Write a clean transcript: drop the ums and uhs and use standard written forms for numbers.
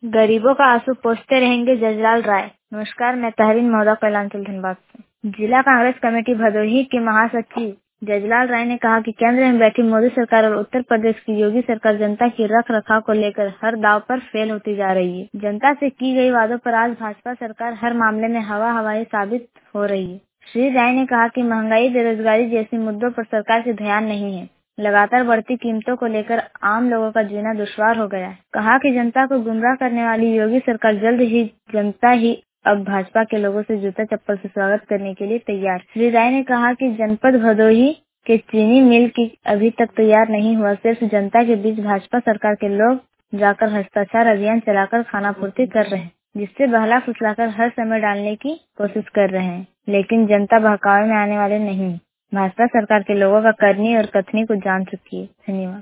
गरीबों का आंसू पोंछते रहेंगे जजलाल राय। नमस्कार, मैं तहरीन मौदा कैलांचल धनबाद से। जिला कांग्रेस कमेटी भदोही के महासचिव जजलाल राय ने कहा कि केंद्र में बैठी मोदी सरकार और उत्तर प्रदेश की योगी सरकार जनता की रख रखाव को लेकर हर दाव पर फेल होती जा रही है। जनता से की गई वादों पर आज भाजपा सरकार हर मामले में हवाई साबित हो रही है। श्री राय ने कहा कि महंगाई, बेरोजगारी जैसे मुद्दों पर सरकार से ध्यान नहीं है। लगातार बढ़ती कीमतों को लेकर आम लोगों का जीना दुश्वार हो गया है। कहा कि जनता को गुमराह करने वाली योगी सरकार जल्द ही जनता ही अब भाजपा के लोगों से जूता चप्पल से स्वागत करने के लिए तैयार। श्री राय ने कहा कि जनपद भदोही के चीनी मिल की अभी तक तैयार नहीं हुआ, सिर्फ जनता के बीच भाजपा सरकार के लोग जाकर हस्ताक्षर अभियान चलाकर खानापूर्ति कर रहे हैं, जिससे बहला फुसलाकर हर समय डालने की कोशिश कर रहे हैं, लेकिन जनता बहकावे में आने वाले नहीं। भाजपा सरकार के लोगों का करनी और कथनी को जान चुकी है। धन्यवाद।